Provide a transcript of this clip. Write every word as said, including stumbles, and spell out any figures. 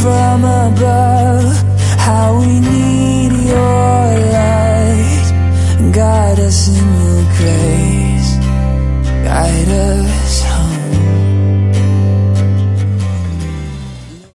from above, how we need your light. Guide us in your grace, guide us home.